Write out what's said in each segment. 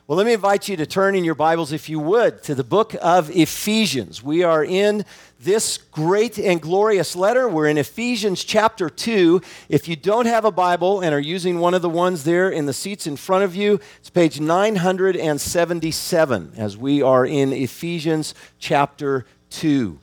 Well, let me invite you to turn in your Bibles, if you would, to the book of Ephesians. We are in this great and glorious letter. We're in Ephesians chapter 2. If you don't have a Bible and are using one of the ones there in the seats in front of you, it's page 977 as we are in Ephesians chapter 2.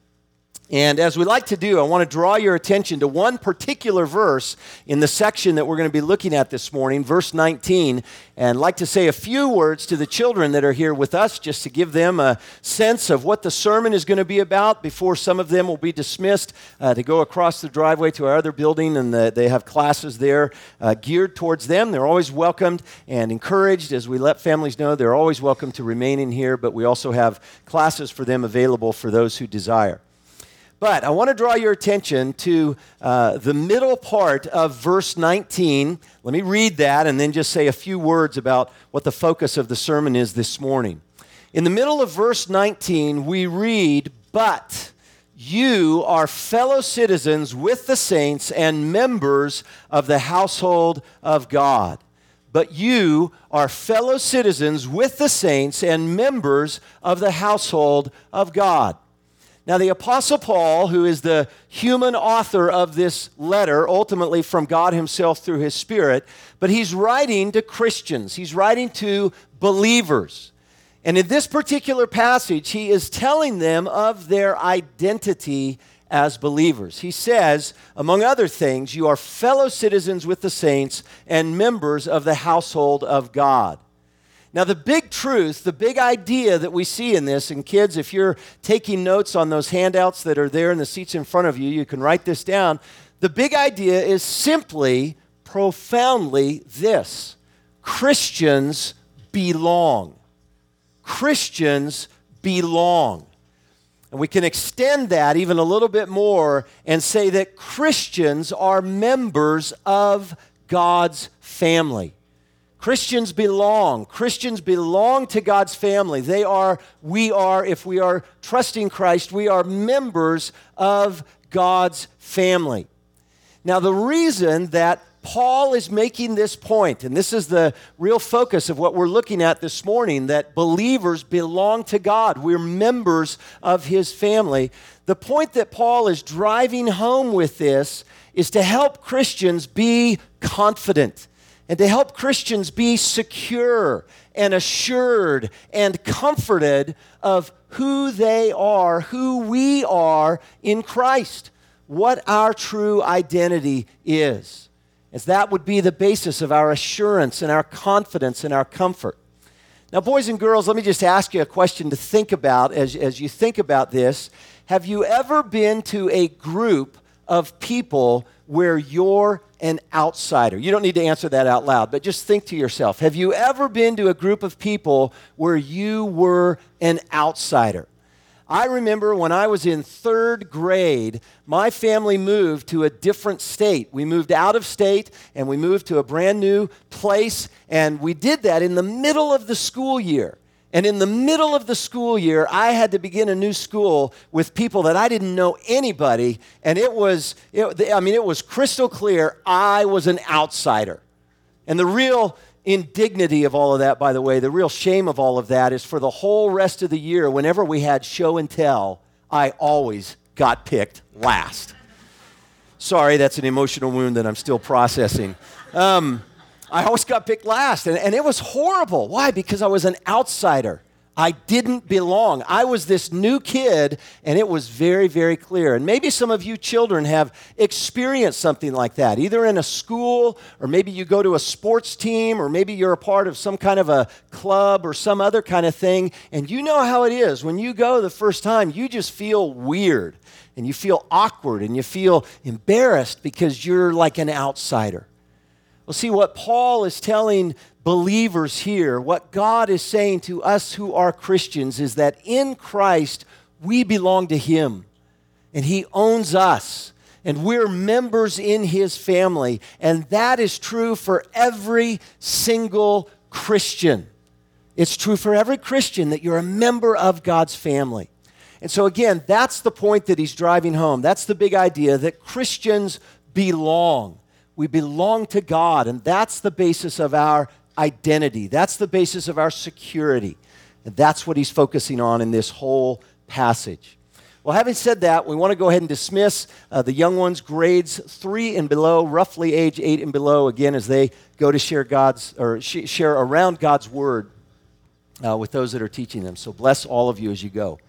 And as we like to do, I want to draw your attention to one particular verse in the section that we're going to be looking at this morning, verse 19, and I'd like to say a few words to the children that are here with us just to give them a sense of what the sermon is going to be about before some of them will be dismissed to go across the driveway to our other building, and they have classes there geared towards them. They're always welcomed and encouraged as we let families know they're always welcome to remain in here, but we also have classes for them available for those who desire. But I want to draw your attention to the middle part of verse 19. Let me read that and then just say a few words about what the focus of the sermon is this morning. In the middle of verse 19, we read, "But you are fellow citizens with the saints and members of the household of God." But you are fellow citizens with the saints and members of the household of God. Now, the Apostle Paul, who is the human author of this letter, ultimately from God himself through his Spirit, but he's writing to Christians. He's writing to believers. And in this particular passage, he is telling them of their identity as believers. He says, among other things, you are fellow citizens with the saints and members of the household of God. Now, the big truth, the big idea that we see in this, and kids, if you're taking notes on those handouts that are there in the seats in front of you, you can write this down. The big idea is simply, profoundly this: Christians belong. Christians belong. And we can extend that even a little bit more and say that Christians are members of God's family. Christians belong. Christians belong to God's family. We are, if we are trusting Christ, we are members of God's family. Now, the reason that Paul is making this point, and this is the real focus of what we're looking at this morning, that believers belong to God. We're members of his family. The point that Paul is driving home with this is to help Christians be confident, and to help Christians be secure and assured and comforted of who they are, who we are in Christ, what our true identity is. As that would be the basis of our assurance and our confidence and our comfort. Now, boys and girls, let me just ask you a question to think about as you think about this. Have you ever been to a group of people where you're an outsider? You don't need to answer that out loud, but just think to yourself. Have you ever been to a group of people where you were an outsider? I remember when I was in third grade, my family moved to a different state. We moved out of state and we moved to a brand new place, and we did that in the middle of the school year. And in the middle of the school year, I had to begin a new school with people that I didn't know anybody, and it was crystal clear I was an outsider. And the real indignity of all of that, by the way, the real shame of all of that is for the whole rest of the year, whenever we had show and tell, I always got picked last. Sorry, that's an emotional wound that I'm still processing. I always got picked last, and it was horrible. Why? Because I was an outsider. I didn't belong. I was this new kid, and it was very, very clear. And maybe some of you children have experienced something like that, either in a school, or maybe you go to a sports team, or maybe you're a part of some kind of a club or some other kind of thing, and you know how it is. When you go the first time, you just feel weird, and you feel awkward, and you feel embarrassed because you're like an outsider. Well, see, what Paul is telling believers here, what God is saying to us who are Christians, is that in Christ, we belong to him, and he owns us, and we're members in his family, and that is true for every single Christian. It's true for every Christian that you're a member of God's family. And so again, that's the point that he's driving home. That's the big idea, that Christians belong. We belong to God, and that's the basis of our identity. That's the basis of our security. And that's what he's focusing on in this whole passage. Well, having said that, we want to go ahead and dismiss the young ones, grades 3 and below, roughly age 8 and below, again, as they go to share share around God's word with those that are teaching them. So bless all of you as you go.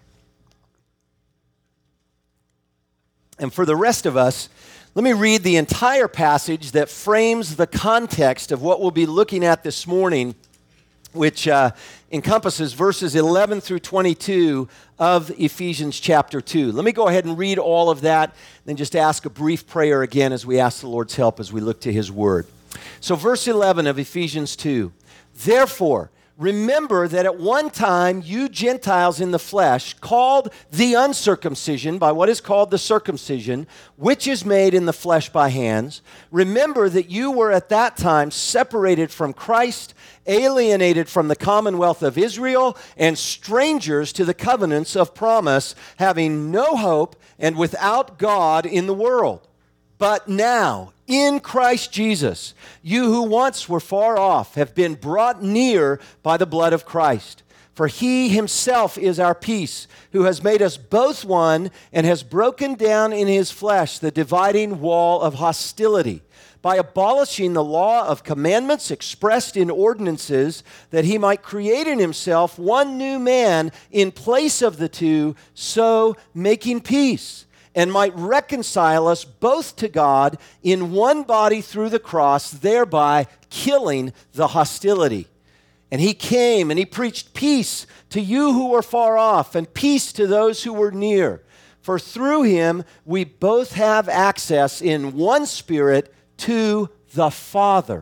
And for the rest of us, let me read the entire passage that frames the context of what we'll be looking at this morning, which encompasses verses 11 through 22 of Ephesians chapter 2. Let me go ahead and read all of that, then just ask a brief prayer again as we ask the Lord's help as we look to his word. So verse 11 of Ephesians 2, "Therefore, remember that at one time you Gentiles in the flesh, called the uncircumcision by what is called the circumcision, which is made in the flesh by hands, remember that you were at that time separated from Christ, alienated from the commonwealth of Israel, and strangers to the covenants of promise, having no hope and without God in the world. But now, in Christ Jesus, you who once were far off have been brought near by the blood of Christ. For he himself is our peace, who has made us both one and has broken down in his flesh the dividing wall of hostility, by abolishing the law of commandments expressed in ordinances, that he might create in himself one new man in place of the two, so making peace, and might reconcile us both to God in one body through the cross, thereby killing the hostility. And he came and he preached peace to you who were far off, and peace to those who were near. For through him we both have access in one Spirit to the Father.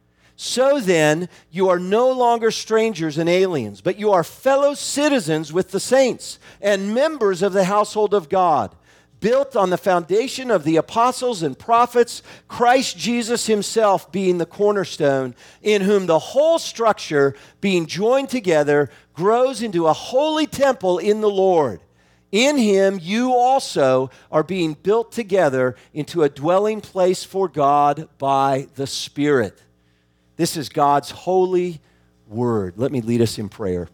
So then, you are no longer strangers and aliens, but you are fellow citizens with the saints and members of the household of God, built on the foundation of the apostles and prophets, Christ Jesus himself being the cornerstone, in whom the whole structure, being joined together, grows into a holy temple in the Lord. In him you also are being built together into a dwelling place for God by the Spirit." This is God's holy word. Let me lead us in prayer.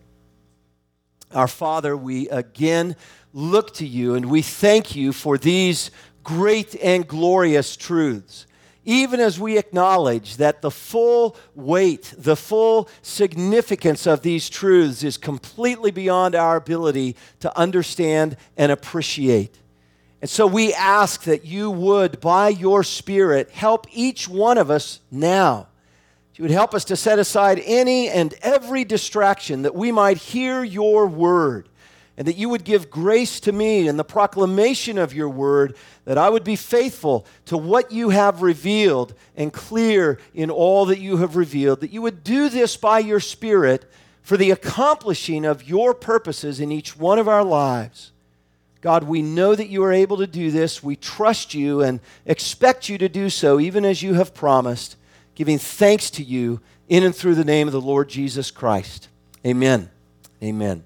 Our Father, we again look to you and we thank you for these great and glorious truths. Even as we acknowledge that the full weight, the full significance of these truths is completely beyond our ability to understand and appreciate. And so we ask that you would, by your Spirit, help each one of us now. You would help us to set aside any and every distraction, that we might hear your word, and that you would give grace to me in the proclamation of your word, that I would be faithful to what you have revealed and clear in all that you have revealed, that you would do this by your Spirit for the accomplishing of your purposes in each one of our lives. God, we know that you are able to do this. We trust you and expect you to do so, even as you have promised, giving thanks to you in and through the name of the Lord Jesus Christ. Amen. Amen.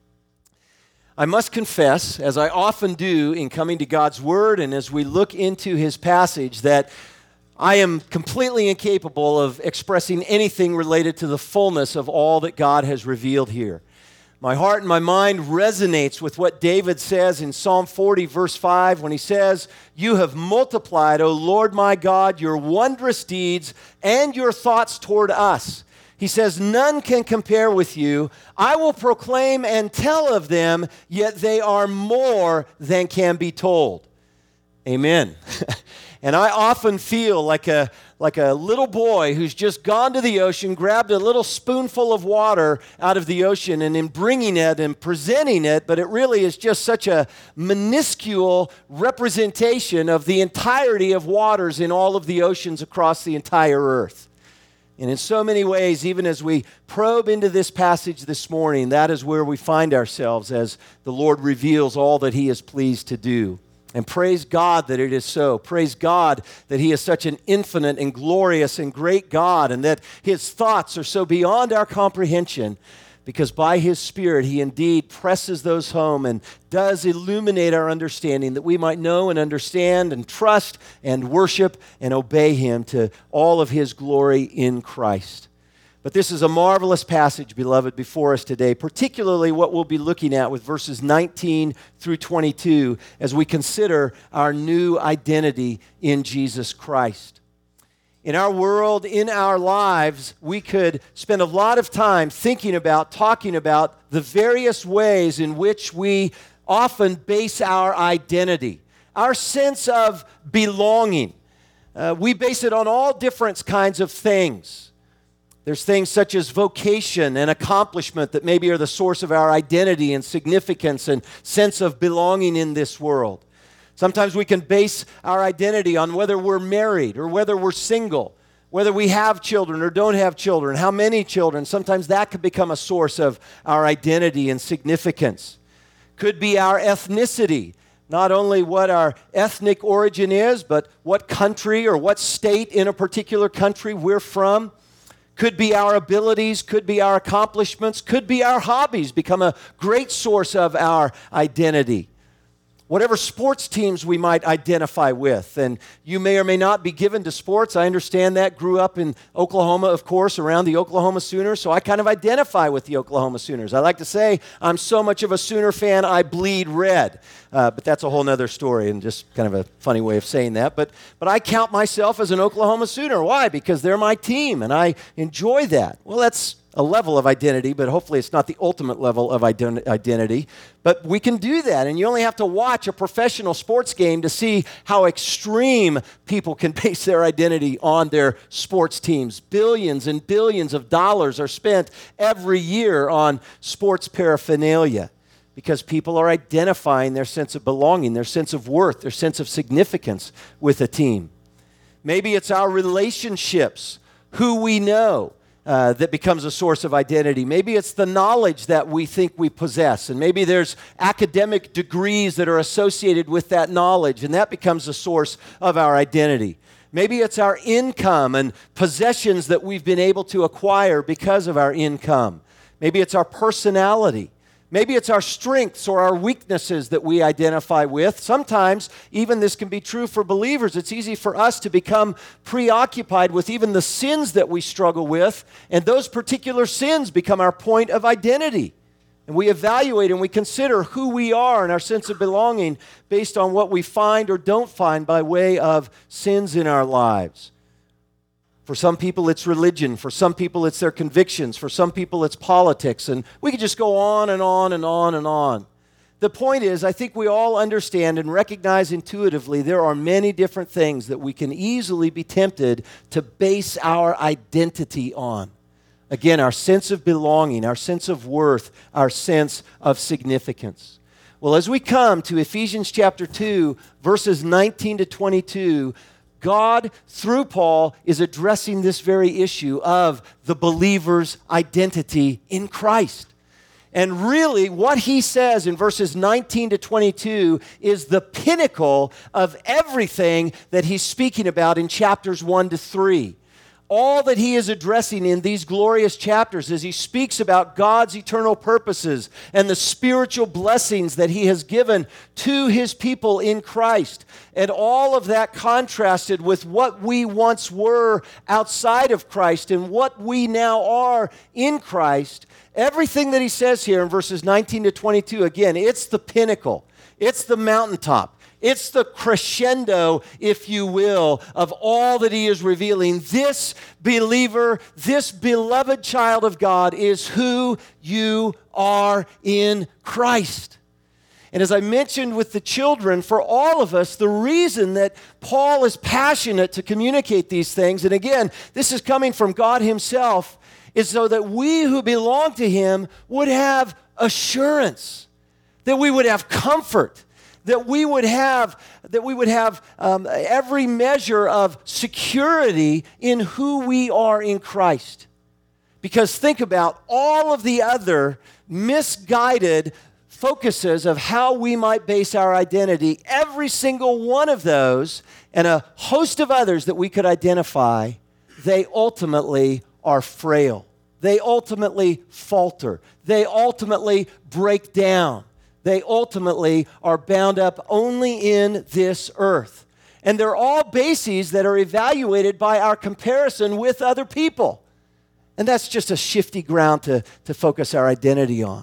I must confess, as I often do in coming to God's Word and as we look into His passage, that I am completely incapable of expressing anything related to the fullness of all that God has revealed here. My heart and my mind resonates with what David says in Psalm 40, verse 5, when he says, "You have multiplied, O Lord my God, your wondrous deeds and your thoughts toward us." He says, "None can compare with you. I will proclaim and tell of them, yet they are more than can be told." Amen. And I often feel like a little boy who's just gone to the ocean, grabbed a little spoonful of water out of the ocean, and in bringing it and presenting it, but it really is just such a minuscule representation of the entirety of waters in all of the oceans across the entire earth. And in so many ways, even as we probe into this passage this morning, that is where we find ourselves as the Lord reveals all that He is pleased to do. And praise God that it is so. Praise God that He is such an infinite and glorious and great God, and that His thoughts are so beyond our comprehension, because by His Spirit He indeed presses those home and does illuminate our understanding, that we might know and understand and trust and worship and obey Him to all of His glory in Christ. But this is a marvelous passage, beloved, before us today, particularly what we'll be looking at with verses 19 through 22 as we consider our new identity in Jesus Christ. In our world, in our lives, we could spend a lot of time thinking about, talking about the various ways in which we often base our identity, our sense of belonging. We base it on all different kinds of things. There's things such as vocation and accomplishment that maybe are the source of our identity and significance and sense of belonging in this world. Sometimes we can base our identity on whether we're married or whether we're single, whether we have children or don't have children, how many children. Sometimes that could become a source of our identity and significance. Could be our ethnicity. Not only what our ethnic origin is, but what country or what state in a particular country we're from. Could be our abilities, could be our accomplishments, could be our hobbies, become a great source of our identity. Whatever sports teams we might identify with, and you may or may not be given to sports. I understand that. Grew up in Oklahoma, of course, around the Oklahoma Sooners, so I kind of identify with the Oklahoma Sooners. I like to say I'm so much of a Sooner fan, I bleed red. But that's a whole other story and just kind of a funny way of saying that. But I count myself as an Oklahoma Sooner. Why? Because they're my team, and I enjoy that. Well, that's a level of identity, but hopefully it's not the ultimate level of identity. But we can do that, and you only have to watch a professional sports game to see how extreme people can base their identity on their sports teams. Billions and billions of dollars are spent every year on sports paraphernalia because people are identifying their sense of belonging, their sense of worth, their sense of significance with a team. Maybe it's our relationships, who we know, that becomes a source of identity. Maybe it's the knowledge that we think we possess, and maybe there's academic degrees that are associated with that knowledge, and that becomes a source of our identity. Maybe it's our income and possessions that we've been able to acquire because of our income. Maybe it's our personality. Maybe it's our strengths or our weaknesses that we identify with. Sometimes, even this can be true for believers. It's easy for us to become preoccupied with even the sins that we struggle with, and those particular sins become our point of identity. And we evaluate and we consider who we are and our sense of belonging based on what we find or don't find by way of sins in our lives. For some people, it's religion. For some people, it's their convictions. For some people, it's politics. And we could just go on and on and on and on. The point is, I think we all understand and recognize intuitively there are many different things that we can easily be tempted to base our identity on. Again, our sense of belonging, our sense of worth, our sense of significance. Well, as we come to Ephesians chapter 2, verses 19 to 22, God, through Paul, is addressing this very issue of the believer's identity in Christ. And really, what he says in verses 19 to 22 is the pinnacle of everything that he's speaking about in chapters 1 to 3. All that he is addressing in these glorious chapters as he speaks about God's eternal purposes and the spiritual blessings that he has given to his people in Christ. And all of that contrasted with what we once were outside of Christ and what we now are in Christ. Everything that he says here in verses 19 to 22, again, it's the pinnacle. It's the mountaintop. It's the crescendo, if you will, of all that he is revealing. This believer, this beloved child of God is who you are in Christ. And as I mentioned with the children, for all of us, the reason that Paul is passionate to communicate these things, and again, this is coming from God himself, is so that we who belong to him would have assurance, that we would have comfort, that we would have every measure of security in who we are in Christ. Because think about all of the other misguided focuses of how we might base our identity. Every single one of those and a host of others that we could identify, they ultimately are frail. They ultimately falter. They ultimately break down. They ultimately are bound up only in this earth. And they're all bases that are evaluated by our comparison with other people. And that's just a shifty ground to focus our identity on.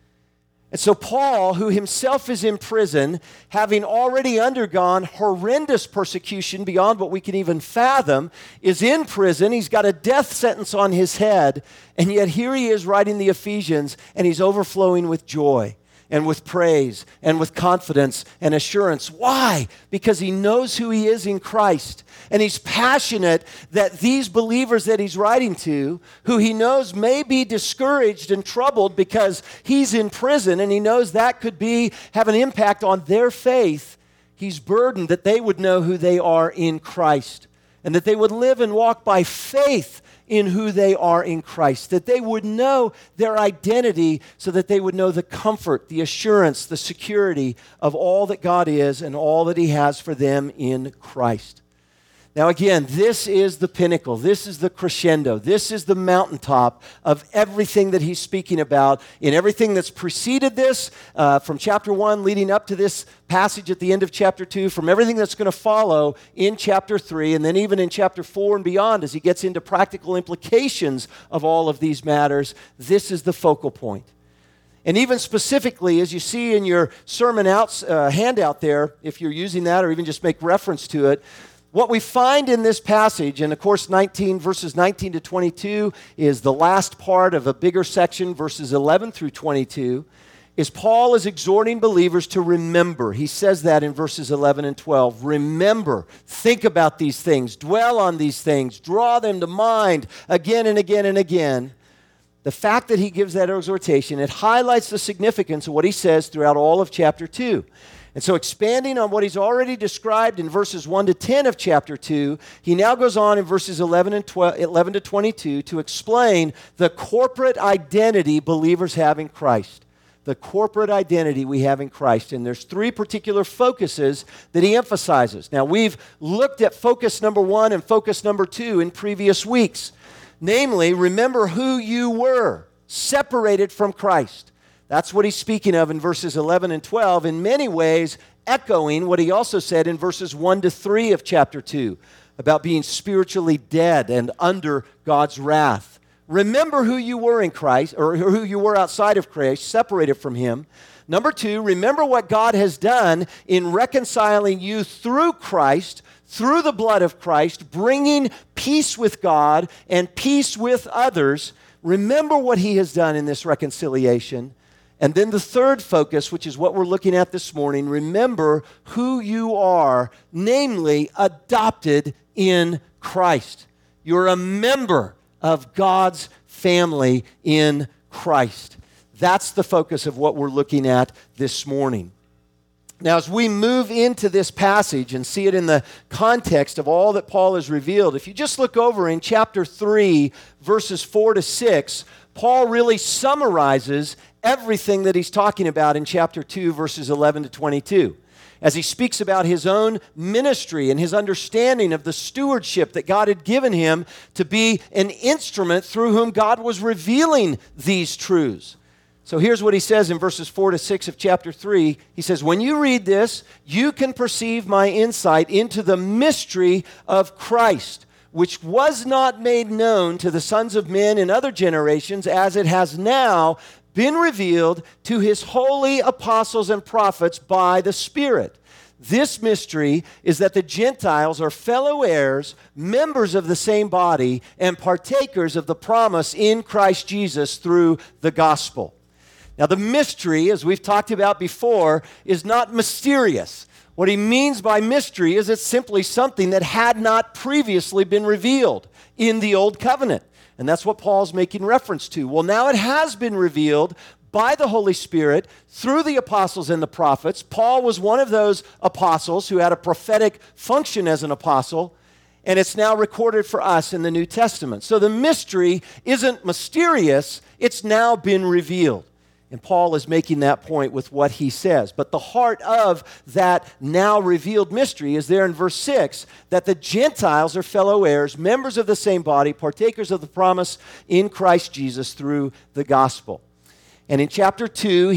And so Paul, who himself is in prison, having already undergone horrendous persecution beyond what we can even fathom, is in prison. He's got a death sentence on his head, and yet here he is writing the Ephesians, and he's overflowing with joy and with praise and with confidence and assurance. Why? Because he knows who he is in Christ. And he's passionate that these believers that he's writing to, who he knows may be discouraged and troubled because he's in prison and he knows that could have an impact on their faith, he's burdened that they would know who they are in Christ and that they would live and walk by faith in who they are in Christ, that they would know their identity so that they would know the comfort, the assurance, the security of all that God is and all that he has for them in Christ. Now again, this is the pinnacle. This is the crescendo. This is the mountaintop of everything that he's speaking about in everything that's preceded this, from chapter 1 leading up to this passage at the end of chapter 2, from everything that's going to follow in chapter 3, and then even in chapter 4 and beyond as he gets into practical implications of all of these matters. This is the focal point. And even specifically, as you see in your sermon handout there, if you're using that or even just make reference to it, what we find in this passage, and of course verses 19 to 22 is the last part of a bigger section, verses 11 through 22, is Paul is exhorting believers to remember. He says that in verses 11 and 12. Remember, think about these things, dwell on these things, draw them to mind again and again and again. The fact that he gives that exhortation, it highlights the significance of what he says throughout all of chapter 2. And so expanding on what he's already described in verses 1 to 10 of chapter 2, he now goes on in verses 11 to 22 to explain the corporate identity believers have in Christ. The corporate identity we have in Christ. And there's three particular focuses that he emphasizes. Now, we've looked at focus number 1 and focus number 2 in previous weeks. Namely, remember who you were, separated from Christ. That's what he's speaking of in verses 11 and 12, in many ways echoing what he also said in verses 1 to 3 of chapter 2 about being spiritually dead and under God's wrath. Remember who you were in Christ, or who you were outside of Christ, separated from him. Number 2, remember what God has done in reconciling you through Christ, through the blood of Christ, bringing peace with God and peace with others. Remember what he has done in this reconciliation. And then the third focus, which is what we're looking at this morning, remember who you are, namely adopted in Christ. You're a member of God's family in Christ. That's the focus of what we're looking at this morning. Now, as we move into this passage and see it in the context of all that Paul has revealed, if you just look over in chapter 3, verses 4 to 6, Paul really summarizes everything that he's talking about in chapter 2, verses 11 to 22. As he speaks about his own ministry and his understanding of the stewardship that God had given him to be an instrument through whom God was revealing these truths. So here's what he says in verses 4 to 6 of chapter 3. He says, when you read this, you can perceive my insight into the mystery of Christ, which was not made known to the sons of men in other generations, as it has now been revealed to his holy apostles and prophets by the Spirit. This mystery is that the Gentiles are fellow heirs, members of the same body, and partakers of the promise in Christ Jesus through the gospel. Now, the mystery, as we've talked about before, is not mysterious. What he means by mystery is it's simply something that had not previously been revealed in the Old Covenant. And that's what Paul's making reference to. Well, now it has been revealed by the Holy Spirit through the apostles and the prophets. Paul was one of those apostles who had a prophetic function as an apostle, and it's now recorded for us in the New Testament. So the mystery isn't mysterious, it's now been revealed. And Paul is making that point with what he says. But the heart of that now revealed mystery is there in verse 6, that the Gentiles are fellow heirs, members of the same body, partakers of the promise in Christ Jesus through the gospel. And in chapter 2, he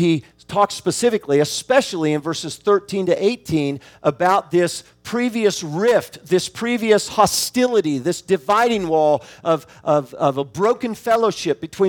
talks specifically, especially in verses 13 to 18, about this previous rift, this previous hostility, this dividing wall of a broken fellowship between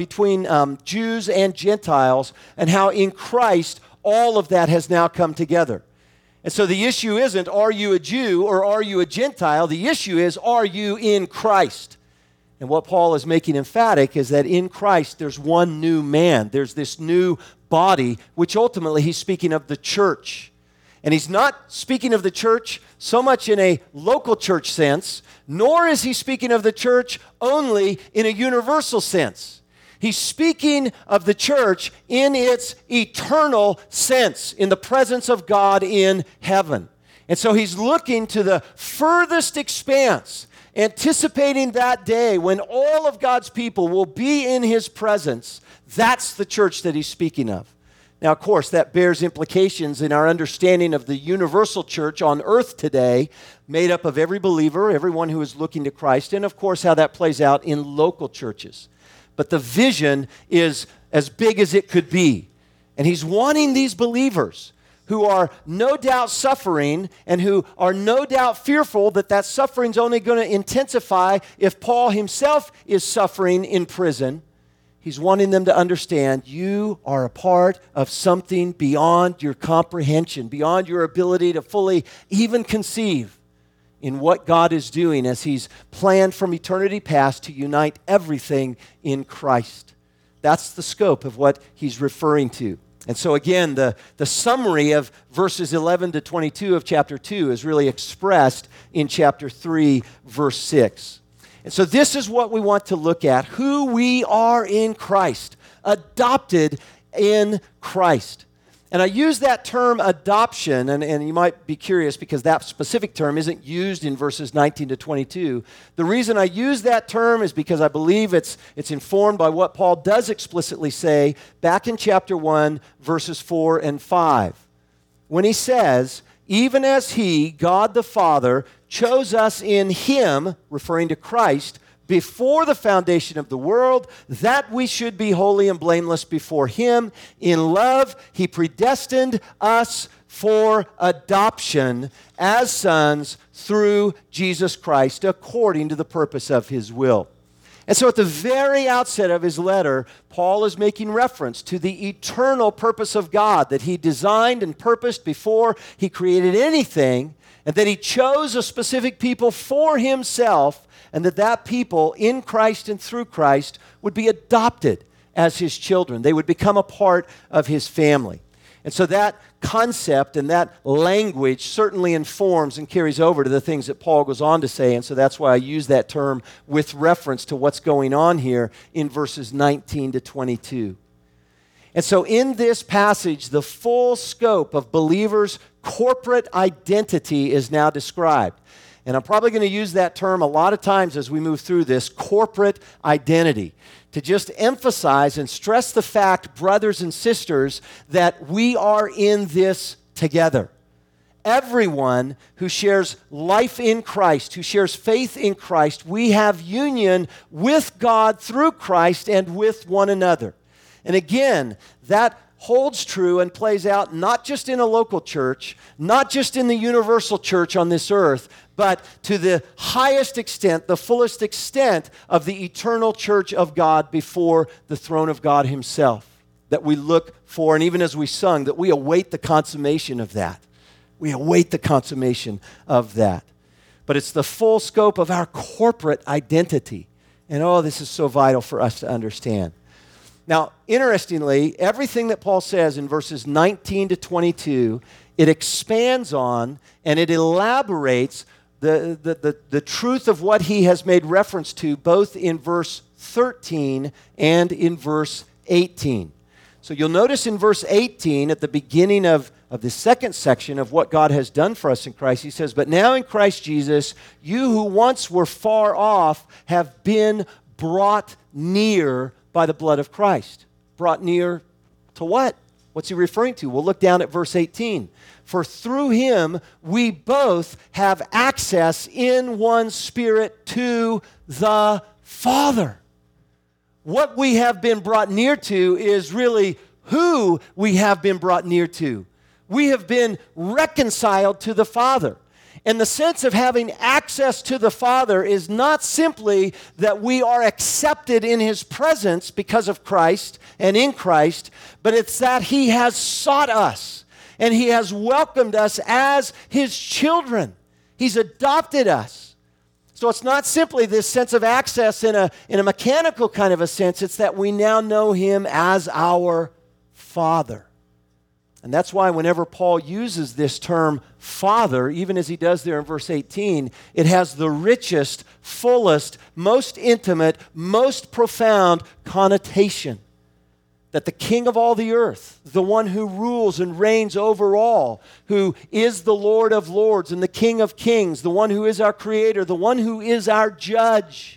Jews and Gentiles, and how in Christ all of that has now come together. And so the issue isn't, are you a Jew or are you a Gentile? The issue is, are you in Christ? And what Paul is making emphatic is that in Christ there's one new man. There's this new body, which ultimately he's speaking of the church. And he's not speaking of the church so much in a local church sense, nor is he speaking of the church only in a universal sense. He's speaking of the church in its eternal sense, in the presence of God in heaven. And so he's looking to the furthest expanse, anticipating that day when all of God's people will be in his presence. That's the church that he's speaking of. Now, of course, that bears implications in our understanding of the universal church on earth today, made up of every believer, everyone who is looking to Christ, and of course how that plays out in local churches. But the vision is as big as it could be. And he's wanting these believers who are no doubt suffering and who are no doubt fearful that that suffering's only going to intensify if Paul himself is suffering in prison. He's wanting them to understand you are a part of something beyond your comprehension, beyond your ability to fully even conceive in what God is doing as he's planned from eternity past to unite everything in Christ. That's the scope of what he's referring to. And so again, the summary of verses 11 to 22 of chapter 2 is really expressed in chapter 3, verse 6. And so this is what we want to look at, who we are in Christ, adopted in Christ. And I use that term adoption, and you might be curious because that specific term isn't used in verses 19 to 22. The reason I use that term is because I believe it's informed by what Paul does explicitly say back in chapter 1, verses 4 and 5. When he says, even as he, God the Father, chose us in him, referring to Christ, before the foundation of the world, that we should be holy and blameless before him. In love, he predestined us for adoption as sons through Jesus Christ, according to the purpose of his will. And so at the very outset of his letter, Paul is making reference to the eternal purpose of God that he designed and purposed before he created anything, and that he chose a specific people for himself, and that people in Christ and through Christ would be adopted as his children. They would become a part of his family. And so that concept and that language certainly informs and carries over to the things that Paul goes on to say. And so that's why I use that term with reference to what's going on here in verses 19 to 22. And so in this passage, the full scope of believers' corporate identity is now described. And I'm probably going to use that term a lot of times as we move through this, corporate identity, to just emphasize and stress the fact, brothers and sisters, that we are in this together. Everyone who shares life in Christ, who shares faith in Christ, we have union with God through Christ and with one another. And again, that holds true and plays out not just in a local church, not just in the universal church on this earth, but to the highest extent, the fullest extent of the eternal church of God before the throne of God himself, that we look for, and even as we sung, that we await the consummation of that. We await the consummation of that. But it's the full scope of our corporate identity. And this is so vital for us to understand. Now, interestingly, everything that Paul says in verses 19 to 22, it expands on and it elaborates the truth of what he has made reference to both in verse 13 and in verse 18. So you'll notice in verse 18 at the beginning of the second section of what God has done for us in Christ, he says, "But now in Christ Jesus, you who once were far off have been brought near by the blood of Christ." Brought near to what? What's he referring to? We'll look down at verse 18. "For through him we both have access in one Spirit to the Father." What we have been brought near to is really who we have been brought near to. We have been reconciled to the Father. And the sense of having access to the Father is not simply that we are accepted in His presence because of Christ and in Christ, but it's that He has sought us and He has welcomed us as His children. He's adopted us. So it's not simply this sense of access in a mechanical kind of a sense. It's that we now know Him as our Father. And that's why whenever Paul uses this term Father, even as he does there in verse 18, it has the richest, fullest, most intimate, most profound connotation. That the King of all the earth, the one who rules and reigns over all, who is the Lord of lords and the King of kings, the one who is our Creator, the one who is our judge,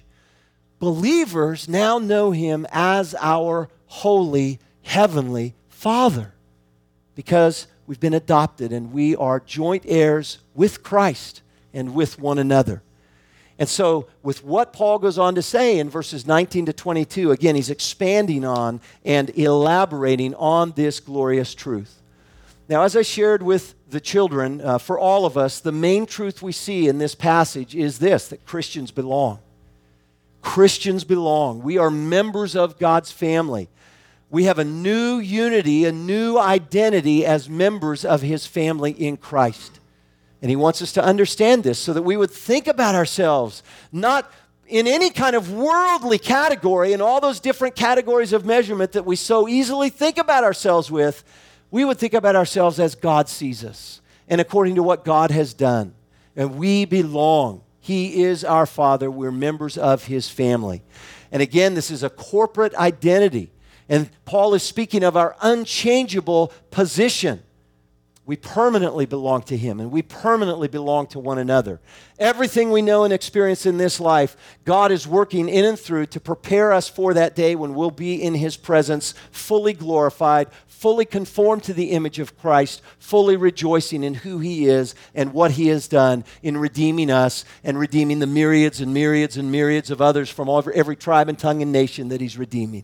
believers now know Him as our holy, heavenly Father. Because we've been adopted and we are joint heirs with Christ and with one another. And so with what Paul goes on to say in verses 19 to 22, again, he's expanding on and elaborating on this glorious truth. Now, as I shared with the children, for all of us, the main truth we see in this passage is this, that Christians belong. Christians belong. We are members of God's family. We have a new unity, a new identity as members of His family in Christ. And He wants us to understand this so that we would think about ourselves, not in any kind of worldly category, in all those different categories of measurement that we so easily think about ourselves with. We would think about ourselves as God sees us and according to what God has done. And we belong. He is our Father. We're members of His family. And again, this is a corporate identity. And Paul is speaking of our unchangeable position. We permanently belong to Him, and we permanently belong to one another. Everything we know and experience in this life, God is working in and through to prepare us for that day when we'll be in His presence, fully glorified, fully conformed to the image of Christ, fully rejoicing in who He is and what He has done in redeeming us and redeeming the myriads and myriads and myriads of others from every tribe and tongue and nation that He's redeeming.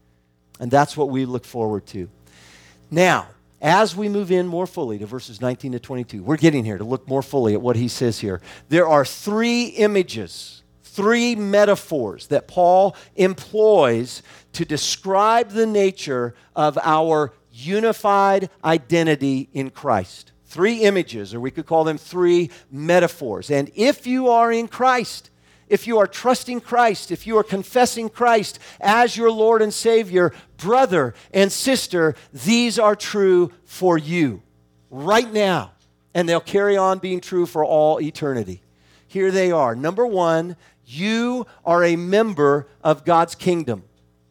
And that's what we look forward to. Now, as we move in more fully to verses 19 to 22, we're getting here to look more fully at what he says here. There are three images, three metaphors that Paul employs to describe the nature of our unified identity in Christ. Three images, or we could call them three metaphors. And if you are in Christ, if you are trusting Christ, if you are confessing Christ as your Lord and Savior, brother and sister, these are true for you right now. And they'll carry on being true for all eternity. Here they are. Number one, you are a member of God's kingdom.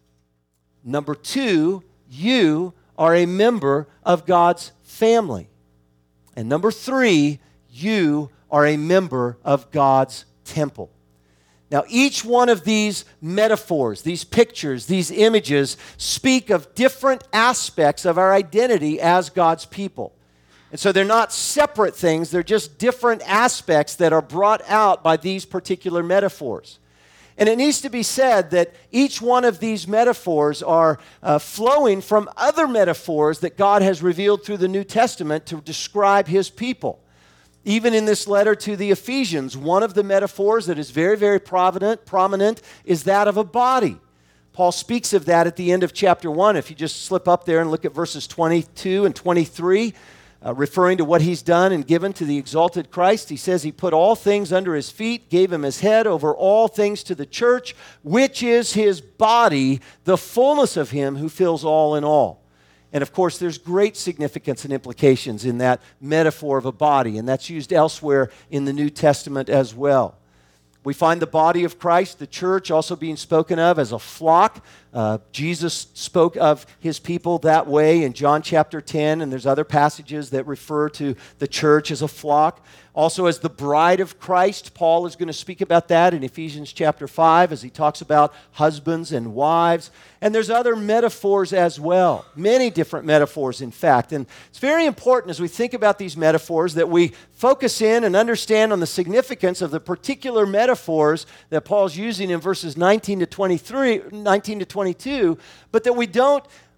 Number two, you are a member of God's family. And number three, you are a member of God's temple. Now, each one of these metaphors, these pictures, these images speak of different aspects of our identity as God's people. And so they're not separate things, they're just different aspects that are brought out by these particular metaphors. And it needs to be said that each one of these metaphors are flowing from other metaphors that God has revealed through the New Testament to describe His people. Even in this letter to the Ephesians, one of the metaphors that is very, very prominent is that of a body. Paul speaks of that at the end of chapter 1. If you just slip up there and look at verses 22 and 23, referring to what He's done and given to the exalted Christ, He says He put all things under His feet, gave Him His head over all things to the church, which is His body, the fullness of Him who fills all in all. And of course, there's great significance and implications in that metaphor of a body, and that's used elsewhere in the New Testament as well. We find the body of Christ, the church, also being spoken of as a flock. Jesus spoke of His people that way in John chapter 10, and there's other passages that refer to the church as a flock. Also as the bride of Christ, Paul is going to speak about that in Ephesians chapter 5 as he talks about husbands and wives. And there's other metaphors as well, many different metaphors in fact. And it's very important as we think about these metaphors that we focus in and understand on the significance of the particular metaphors that Paul's using in verses 19 to 22, but that we don't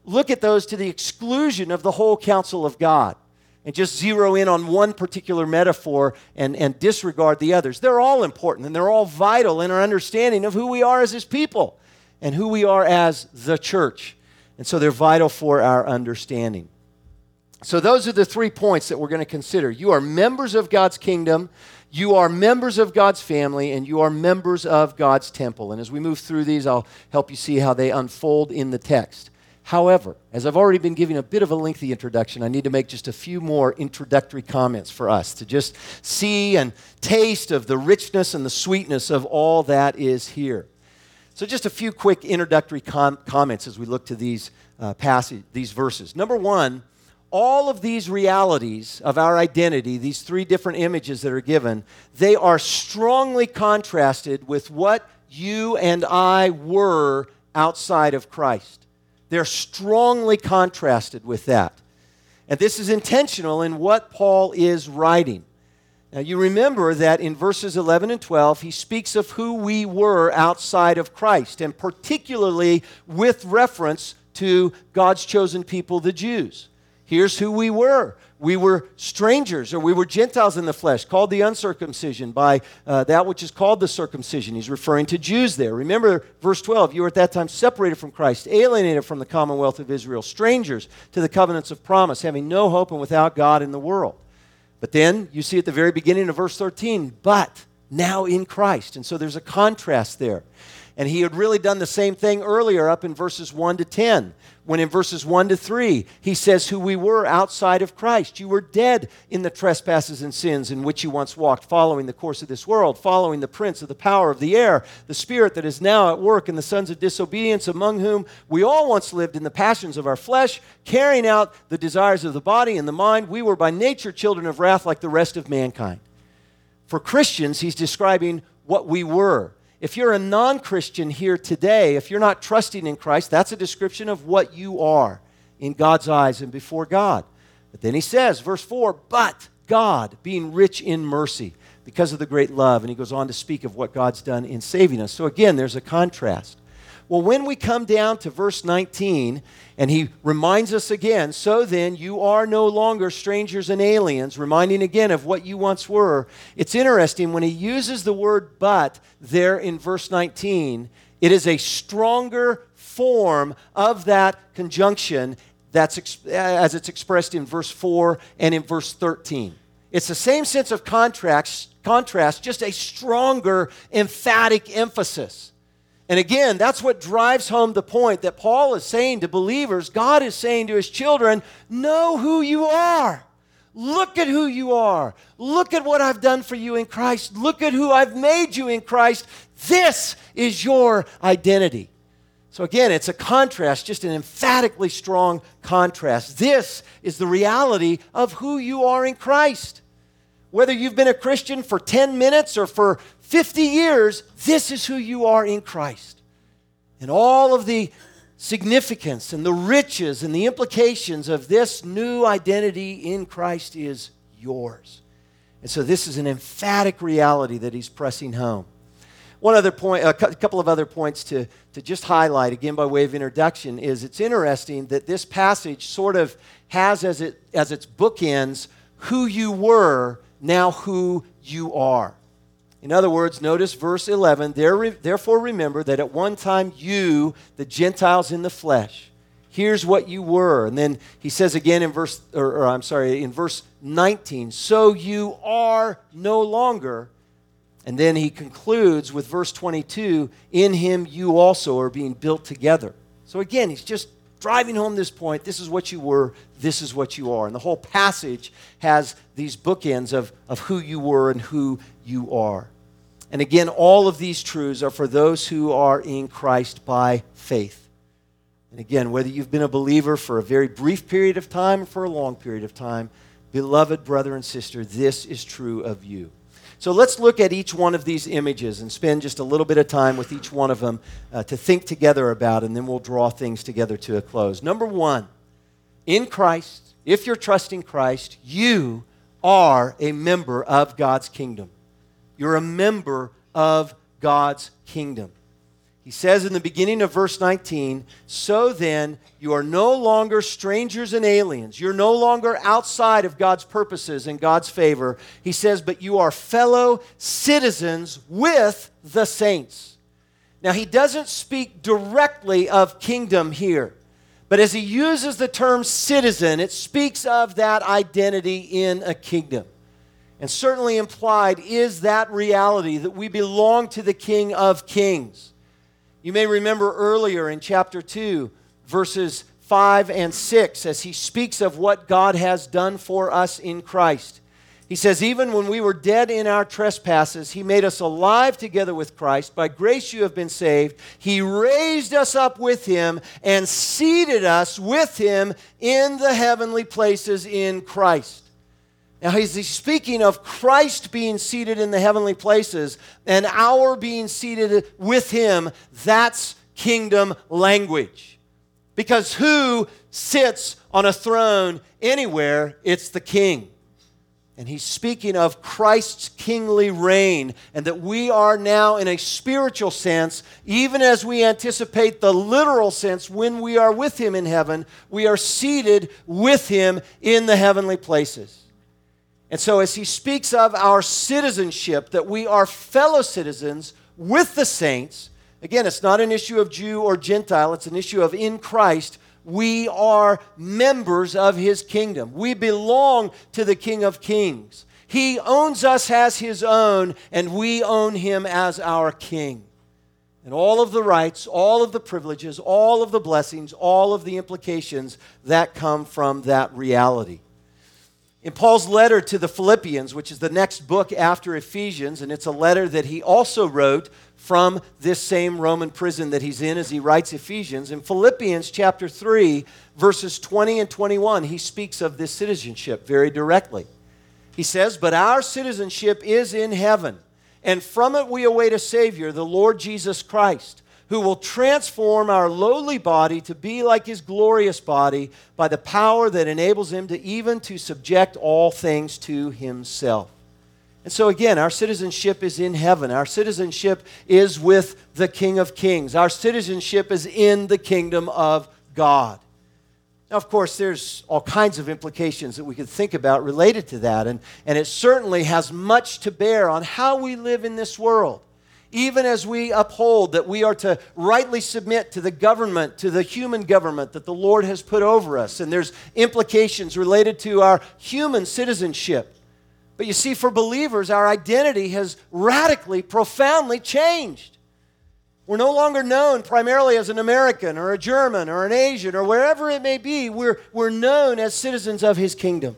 look at those to the exclusion of the whole counsel of God and just zero in on one particular metaphor and disregard the others. They're all important and they're all vital in our understanding of who we are as His people and who we are as the church. And so they're vital for our understanding. So those are the 3 points that we're going to consider. You are members of God's kingdom, you are members of God's family, and you are members of God's temple. And as we move through these, I'll help you see how they unfold in the text. However, as I've already been giving a bit of a lengthy introduction, I need to make just a few more introductory comments for us to just see and taste of the richness and the sweetness of all that is here. So just a few quick introductory comments as we look to these verses. Number one, all of these realities of our identity, these 3 different images that are given, they are strongly contrasted with what you and I were outside of Christ. They're strongly contrasted with that. And this is intentional in what Paul is writing. Now, you remember that in verses 11 and 12, he speaks of who we were outside of Christ, and particularly with reference to God's chosen people, the Jews. Here's who we were. We were strangers, or we were Gentiles in the flesh, called the uncircumcision by that which is called the circumcision. He's referring to Jews there. Remember verse 12, you were at that time separated from Christ, alienated from the commonwealth of Israel, strangers to the covenants of promise, having no hope and without God in the world. But then you see at the very beginning of verse 13, but now in Christ. And so there's a contrast there. And he had really done the same thing earlier up in verses 1 to 10, when in verses 1 to 3, he says who we were outside of Christ. You were dead in the trespasses and sins in which you once walked, following the course of this world, following the prince of the power of the air, the spirit that is now at work in the sons of disobedience, among whom we all once lived in the passions of our flesh, carrying out the desires of the body and the mind. We were by nature children of wrath like the rest of mankind. For Christians, he's describing what we were. If you're a non-Christian here today, if you're not trusting in Christ, that's a description of what you are in God's eyes and before God. But then he says, verse 4, but God, being rich in mercy because of the great love. And he goes on to speak of what God's done in saving us. So again, there's a contrast. Well, when we come down to verse 19, and he reminds us again, so then you are no longer strangers and aliens, reminding again of what you once were. It's interesting, when he uses the word but there in verse 19, it is a stronger form of that conjunction as it's expressed in verse 4 and in verse 13. It's the same sense of contrast, just a stronger, emphatic emphasis. And again, that's what drives home the point that Paul is saying to believers. God is saying to his children, know who you are. Look at who you are. Look at what I've done for you in Christ. Look at who I've made you in Christ. This is your identity. So again, it's a contrast, just an emphatically strong contrast. This is the reality of who you are in Christ. Whether you've been a Christian for 10 minutes or for 50 years, this is who you are in Christ. And all of the significance and the riches and the implications of this new identity in Christ is yours. And so this is an emphatic reality that he's pressing home. One other point, a couple of other points to just highlight, again by way of introduction, is it's interesting that this passage sort of has as its bookends who you were, now who you are. In other words, notice verse 11, therefore remember that at one time you, the Gentiles in the flesh, here's what you were. And then he says again in verse 19, so you are no longer. And then he concludes with verse 22, in him you also are being built together. So again, he's just driving home this point. This is what you were, this is what you are. And the whole passage has these bookends of who you were and who you are. And again, all of these truths are for those who are in Christ by faith. And again, whether you've been a believer for a very brief period of time or for a long period of time, beloved brother and sister, this is true of you. So let's look at each one of these images and spend just a little bit of time with each one of them to think together about, and then we'll draw things together to a close. Number one, in Christ, if you're trusting Christ, you are a member of God's kingdom. You're a member of God's kingdom. He says in the beginning of verse 19, "So then, you are no longer strangers and aliens. You're no longer outside of God's purposes and God's favor." He says, "But you are fellow citizens with the saints." Now, he doesn't speak directly of kingdom here, but as he uses the term citizen, it speaks of that identity in a kingdom. And certainly implied is that reality that we belong to the King of Kings. You may remember earlier in chapter 2, verses 5 and 6, as he speaks of what God has done for us in Christ. He says, "Even when we were dead in our trespasses, he made us alive together with Christ. By grace you have been saved. He raised us up with him and seated us with him in the heavenly places in Christ." Now, he's speaking of Christ being seated in the heavenly places and our being seated with him. That's kingdom language. Because who sits on a throne anywhere? It's the king. And he's speaking of Christ's kingly reign, and that we are now, in a spiritual sense, even as we anticipate the literal sense when we are with him in heaven, we are seated with him in the heavenly places. And so as he speaks of our citizenship, that we are fellow citizens with the saints, again, it's not an issue of Jew or Gentile, it's an issue of in Christ, we are members of his kingdom. We belong to the King of Kings. He owns us as his own, and we own him as our king. And all of the rights, all of the privileges, all of the blessings, all of the implications that come from that reality. In Paul's letter to the Philippians, which is the next book after Ephesians, and it's a letter that he also wrote from this same Roman prison that he's in as he writes Ephesians. In Philippians chapter 3, verses 20 and 21, he speaks of this citizenship very directly. He says, "But our citizenship is in heaven, and from it we await a Savior, the Lord Jesus Christ, who will transform our lowly body to be like his glorious body by the power that enables him to even to subject all things to himself." And so again, our citizenship is in heaven. Our citizenship is with the King of Kings. Our citizenship is in the kingdom of God. Now, of course, there's all kinds of implications that we could think about related to that, and it certainly has much to bear on how we live in this world. Even as we uphold that we are to rightly submit to the government, to the human government that the Lord has put over us. And there's implications related to our human citizenship. But you see, for believers, our identity has radically, profoundly changed. We're no longer known primarily as an American or a German or an Asian or wherever it may be. We're known as citizens of his kingdom.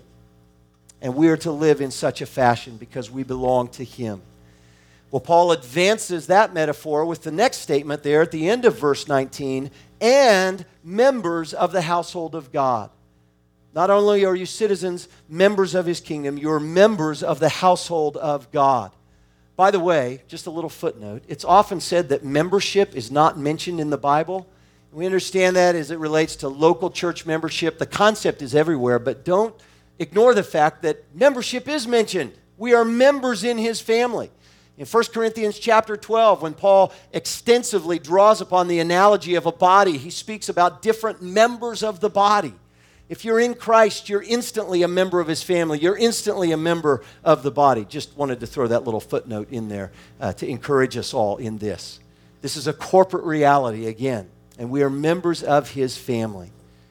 And we are to live in such a fashion because we belong to him. Well, Paul advances that metaphor with the next statement there at the end of verse 19, "and members of the household of God." Not only are you citizens, members of his kingdom, you're members of the household of God. By the way, just a little footnote, it's often said that membership is not mentioned in the Bible. We understand that as it relates to local church membership. The concept is everywhere, but don't ignore the fact that membership is mentioned. We are members in his family. In 1 Corinthians chapter 12, when Paul extensively draws upon the analogy of a body, he speaks about different members of the body. If you're in Christ, you're instantly a member of his family. You're instantly a member of the body. Just wanted to throw that little footnote in there to encourage us all in this. This is a corporate reality again, and we are members of his family.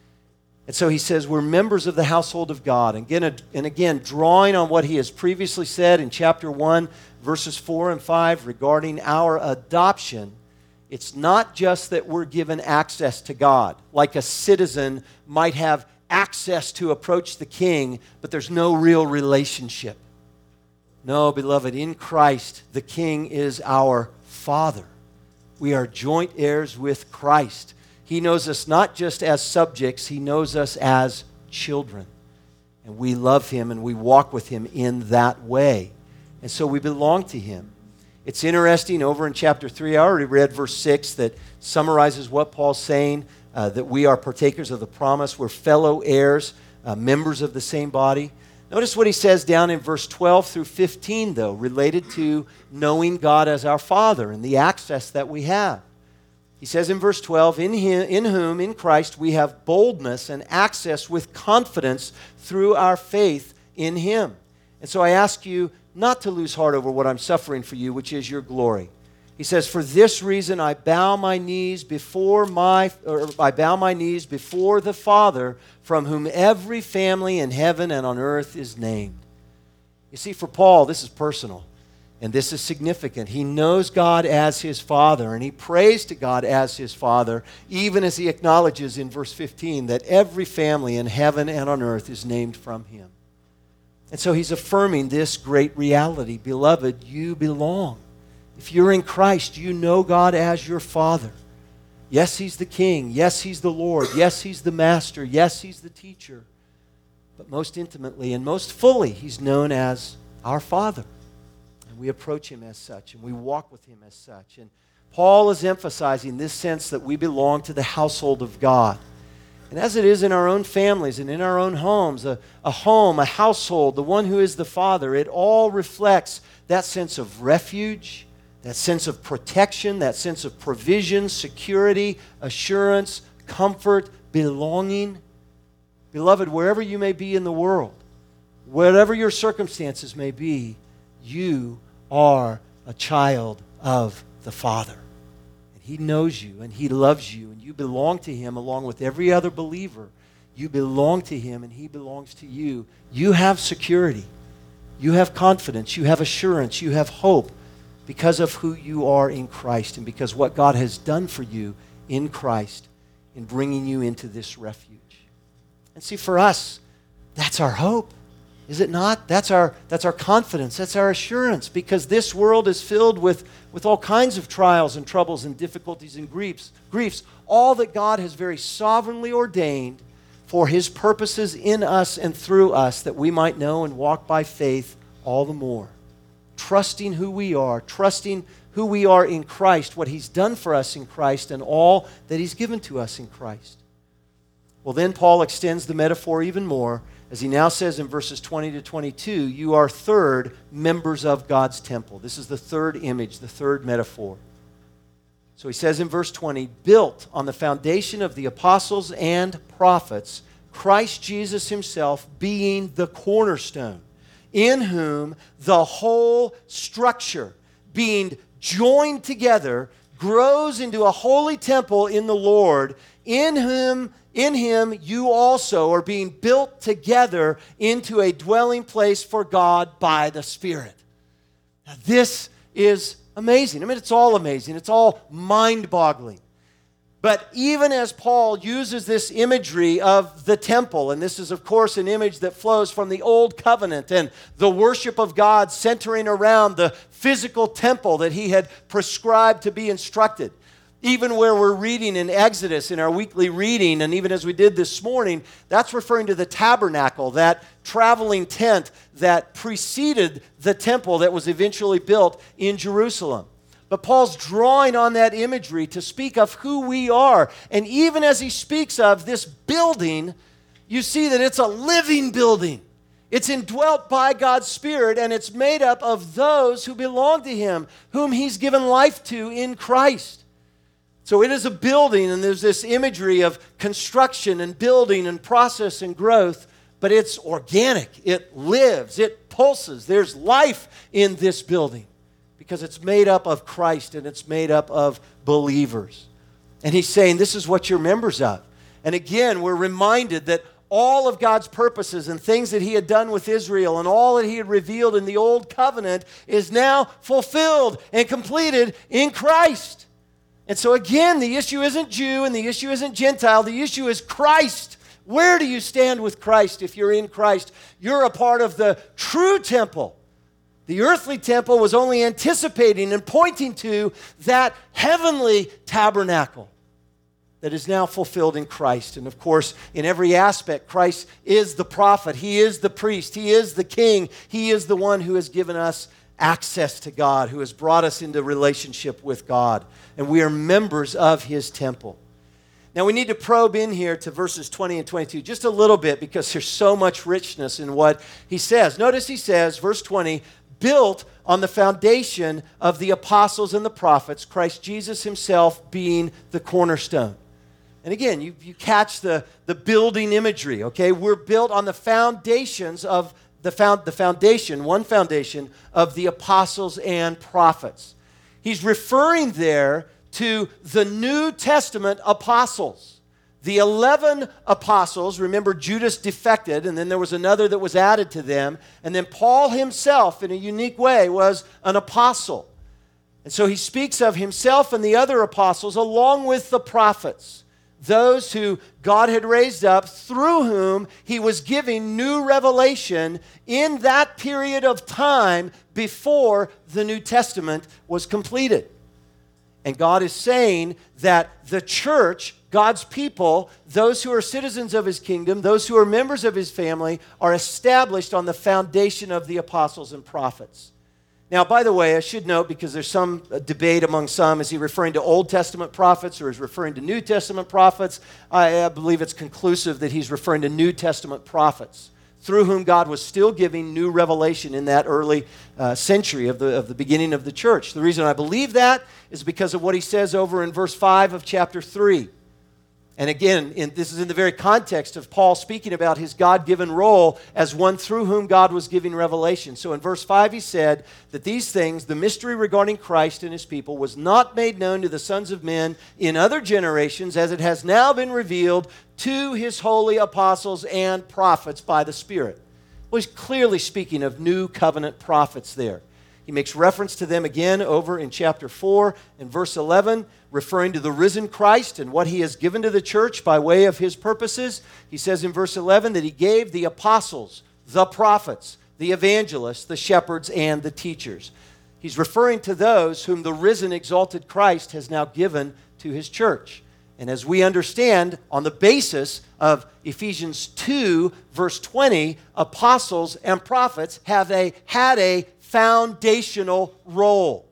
And so he says we're members of the household of God. And again, drawing on what he has previously said in chapter 1, verses 4 and 5 regarding our adoption, it's not just that we're given access to God, like a citizen might have access to approach the king, but there's no real relationship. No, beloved, in Christ, the king is our Father. We are joint heirs with Christ. He knows us not just as subjects, he knows us as children. And we love him and we walk with him in that way. And so we belong to him. It's interesting, over in chapter 3, I already read verse 6 that summarizes what Paul's saying, that we are partakers of the promise. We're fellow heirs, members of the same body. Notice what he says down in verse 12 through 15, though, related to knowing God as our Father and the access that we have. He says in verse 12, in whom, in Christ, we have boldness and access with confidence through our faith in him. And so I ask you not to lose heart over what I'm suffering for you, which is your glory. He says, for this reason I bow my knees before the Father, from whom every family in heaven and on earth is named. You see, for Paul, this is personal. And this is significant. He knows God as his Father, and he prays to God as his Father, even as he acknowledges in verse 15 that every family in heaven and on earth is named from him. And so he's affirming this great reality. Beloved, you belong. If you're in Christ, you know God as your Father. Yes, he's the King. Yes, he's the Lord. Yes, he's the Master. Yes, he's the teacher. But most intimately and most fully, he's known as our Father. And we approach him as such, and we walk with him as such. And Paul is emphasizing this sense that we belong to the household of God. And as it is in our own families and in our own homes, a home, a household, the one who is the Father, it all reflects that sense of refuge, that sense of protection, that sense of provision, security, assurance, comfort, belonging. Beloved, wherever you may be in the world, whatever your circumstances may be, you are a child of the Father. And he knows you, and he loves you, and you belong to him along with every other believer. You belong to him, and he belongs to you. You have security. You have confidence. You have assurance. You have hope because of who you are in Christ and because what God has done for you in Christ in bringing you into this refuge. And see, for us, that's our hope. Is it not? That's our confidence. That's our assurance, because this world is filled with all kinds of trials and troubles and difficulties and griefs, all that God has very sovereignly ordained for his purposes in us and through us, that we might know and walk by faith all the more. Trusting who we are in Christ, what he's done for us in Christ, and all that he's given to us in Christ. Well, then Paul extends the metaphor even more, as he now says in verses 20 to 22, you are third members of God's temple. This is the third image, the third metaphor. So he says in verse 20, built on the foundation of the apostles and prophets, Christ Jesus himself being the cornerstone, in whom the whole structure, being joined together, grows into a holy temple in the Lord, in him you also are being built together into a dwelling place for God by the Spirit. Now, this is amazing. I mean, it's all amazing. It's all mind-boggling. But even as Paul uses this imagery of the temple, and this is, of course, an image that flows from the Old Covenant and the worship of God centering around the physical temple that he had prescribed to be instructed. Even where we're reading in Exodus in our weekly reading, and even as we did this morning, that's referring to the tabernacle, that traveling tent that preceded the temple that was eventually built in Jerusalem. But Paul's drawing on that imagery to speak of who we are. And even as he speaks of this building, you see that it's a living building. It's indwelt by God's Spirit, and it's made up of those who belong to him, whom he's given life to in Christ. So it is a building, and there's this imagery of construction and building and process and growth, but it's organic. It lives. It pulses. There's life in this building because it's made up of Christ and it's made up of believers. And he's saying this is what you're members of. And again, we're reminded that all of God's purposes and things that he had done with Israel and all that he had revealed in the Old Covenant is now fulfilled and completed in Christ. And so again, the issue isn't Jew and the issue isn't Gentile. The issue is Christ. Where do you stand with Christ if you're in Christ? You're a part of the true temple. The earthly temple was only anticipating and pointing to that heavenly tabernacle that is now fulfilled in Christ. And of course, in every aspect, Christ is the prophet. He is the priest. He is the king. He is the one who has given us access to God, who has brought us into relationship with God. And we are members of his temple. Now we need to probe in here to verses 20 and 22 just a little bit because there's so much richness in what he says. Notice he says, verse 20, built on the foundation of the apostles and the prophets, Christ Jesus himself being the cornerstone. And again, you catch the building imagery, okay? We're built on the foundations of one foundation of the apostles and prophets. He's referring there to the New Testament apostles. The 11 apostles, remember Judas defected, and then there was another that was added to them. And then Paul himself, in a unique way, was an apostle. And so he speaks of himself and the other apostles along with the prophets, those who God had raised up, through whom he was giving new revelation in that period of time before the New Testament was completed. And God is saying that the church, God's people, those who are citizens of his kingdom, those who are members of his family, are established on the foundation of the apostles and prophets. Now, by the way, I should note, because there's some debate among some, is he referring to Old Testament prophets or is referring to New Testament prophets? I believe it's conclusive that he's referring to New Testament prophets, through whom God was still giving new revelation in that early century of the beginning of the church. The reason I believe that is because of what he says over in verse 5 of chapter 3. And again, this is in the very context of Paul speaking about his God-given role as one through whom God was giving revelation. So in verse 5 he said that these things, the mystery regarding Christ and his people, was not made known to the sons of men in other generations, as it has now been revealed to his holy apostles and prophets by the Spirit. Well, he's clearly speaking of new covenant prophets there. He makes reference to them again over in chapter 4 and verse 11, referring to the risen Christ and what he has given to the church by way of his purposes. He says in verse 11 that he gave the apostles, the prophets, the evangelists, the shepherds, and the teachers. He's referring to those whom the risen, exalted Christ has now given to his church. And as we understand, on the basis of Ephesians 2, verse 20, apostles and prophets had a foundational role.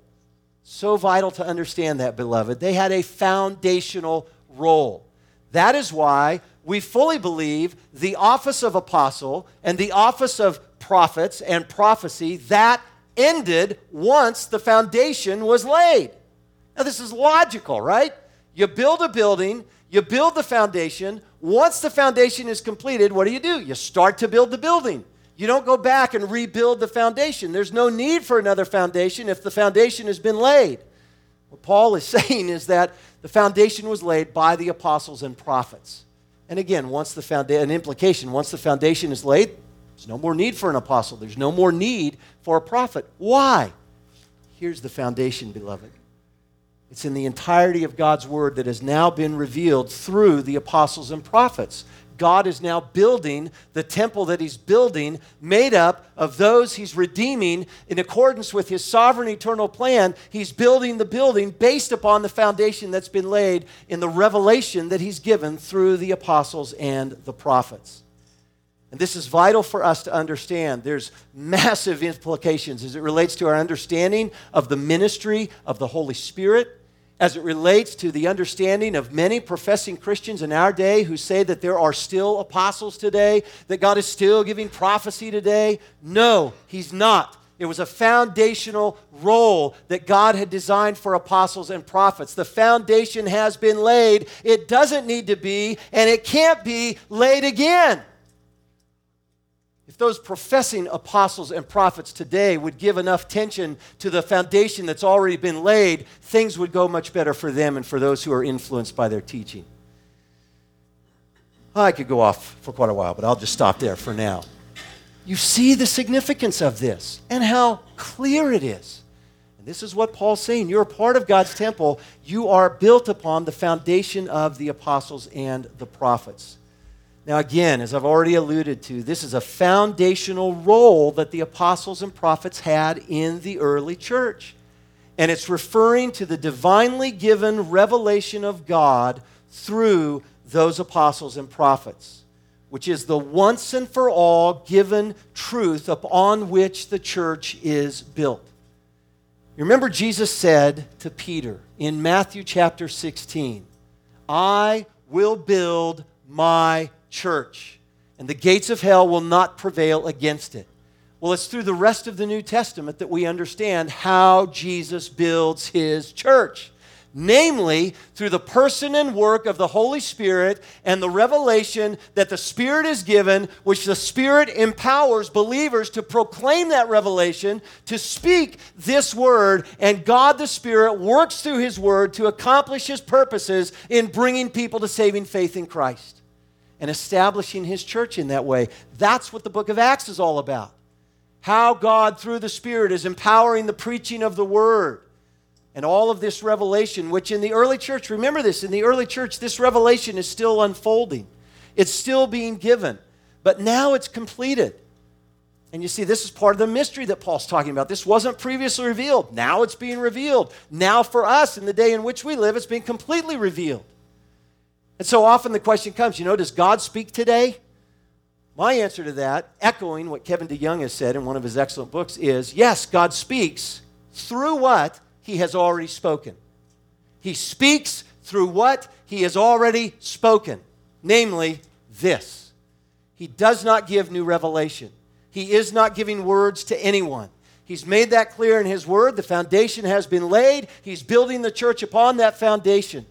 So vital to understand that, beloved. They had a foundational role. That is why we fully believe the office of apostle and the office of prophets and prophecy, that ended once the foundation was laid. Now, this is logical, right? You build a building, you build the foundation. Once the foundation is completed, what do? You start to build the building. You don't go back and rebuild the foundation. There's no need for another foundation if the foundation has been laid. What Paul is saying is that the foundation was laid by the apostles and prophets. And again, once the foundation is laid, there's no more need for an apostle. There's no more need for a prophet. Why? Here's the foundation, beloved. It's in the entirety of God's word that has now been revealed through the apostles and prophets. God is now building the temple that he's building, made up of those he's redeeming in accordance with his sovereign eternal plan. He's building the building based upon the foundation that's been laid in the revelation that he's given through the apostles and the prophets. And this is vital for us to understand. There's massive implications as it relates to our understanding of the ministry of the Holy Spirit, as it relates to the understanding of many professing Christians in our day who say that there are still apostles today, that God is still giving prophecy today. No, he's not. It was a foundational role that God had designed for apostles and prophets. The foundation has been laid. It doesn't need to be, and it can't be laid again. If those professing apostles and prophets today would give enough attention to the foundation that's already been laid, things would go much better for them and for those who are influenced by their teaching. I could go off for quite a while, but I'll just stop there for now. You see the significance of this and how clear it is. And this is what Paul's saying. You're a part of God's temple. You are built upon the foundation of the apostles and the prophets. Now again, as I've already alluded to, this is a foundational role that the apostles and prophets had in the early church. And it's referring to the divinely given revelation of God through those apostles and prophets, which is the once and for all given truth upon which the church is built. You remember Jesus said to Peter in Matthew chapter 16, I will build my church, and the gates of hell will not prevail against it. Well, it's through the rest of the New Testament that we understand how Jesus builds his church. Namely, through the person and work of the Holy Spirit and the revelation that the Spirit is given, which the Spirit empowers believers to proclaim that revelation, to speak this word, and God the Spirit works through his word to accomplish his purposes in bringing people to saving faith in Christ and establishing his church in that way. That's what the book of Acts is all about. How God, through the Spirit, is empowering the preaching of the word. And all of this revelation, which in the early church, remember this, in the early church, this revelation is still unfolding. It's still being given. But now it's completed. And you see, this is part of the mystery that Paul's talking about. This wasn't previously revealed. Now it's being revealed. Now for us, in the day in which we live, it's being completely revealed. And so often the question comes, does God speak today? My answer to that, echoing what Kevin DeYoung has said in one of his excellent books, is yes, God speaks through what he has already spoken. He speaks through what he has already spoken, namely this. He does not give new revelation. He is not giving words to anyone. He's made that clear in his word. The foundation has been laid. He's building the church upon that foundation.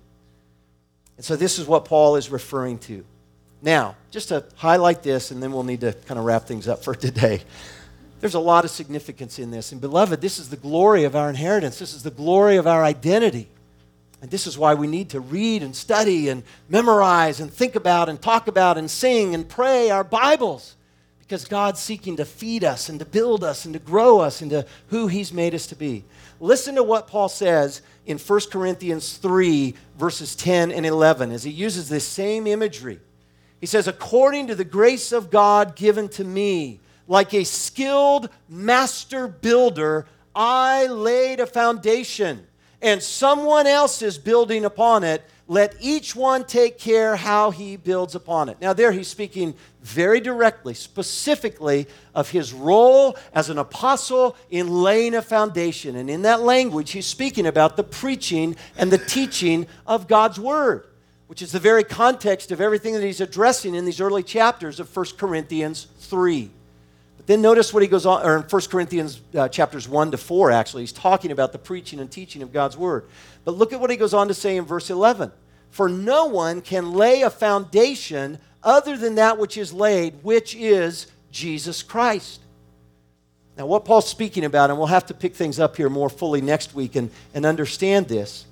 And so this is what Paul is referring to. Now, just to highlight this, and then we'll need to kind of wrap things up for today. There's a lot of significance in this. And beloved, this is the glory of our inheritance. This is the glory of our identity. And this is why we need to read and study and memorize and think about and talk about and sing and pray our Bibles. Because God's seeking to feed us and to build us and to grow us into who he's made us to be. Listen to what Paul says in 1 Corinthians 3, verses 10 and 11, as he uses this same imagery. He says, according to the grace of God given to me, like a skilled master builder, I laid a foundation, and someone else is building upon it. Let each one take care how he builds upon it. Now there he's speaking very directly, specifically of his role as an apostle in laying a foundation. And in that language, he's speaking about the preaching and the teaching of God's word, which is the very context of everything that he's addressing in these early chapters of 1 Corinthians 3. But then notice what he goes on, or in 1 Corinthians chapters 1 to 4, actually. He's talking about the preaching and teaching of God's word. But look at what he goes on to say in verse 11. For no one can lay a foundation other than that which is laid, which is Jesus Christ. Now, what Paul's speaking about, and we'll have to pick things up here more fully next week and understand this,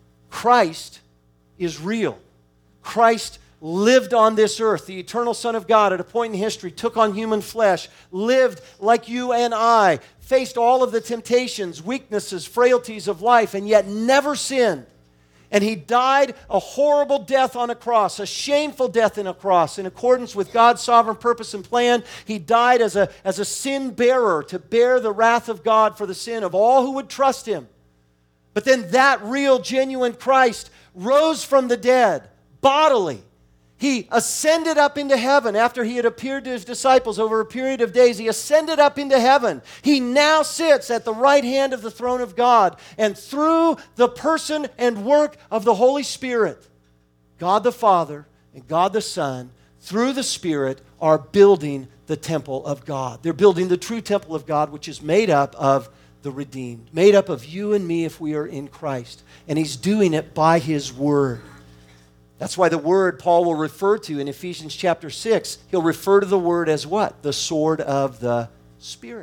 Christ is real. Christ lived on this earth. The eternal Son of God at a point in history took on human flesh, lived like you and I, faced all of the temptations, weaknesses, frailties of life, and yet never sinned. And he died a horrible death on a cross, a shameful death in a cross. In accordance with God's sovereign purpose and plan, he died as a sin bearer to bear the wrath of God for the sin of all who would trust him. But then that real, genuine Christ rose from the dead bodily. He ascended up into heaven after he had appeared to his disciples over a period of days. He ascended up into heaven. He now sits at the right hand of the throne of God. And through the person and work of the Holy Spirit, God the Father and God the Son, through the Spirit, are building the temple of God. They're building the true temple of God, which is made up of the redeemed, made up of you and me if we are in Christ. And he's doing it by his word. That's why the word Paul will refer to in Ephesians chapter 6, he'll refer to the word as what? The sword of the Spirit.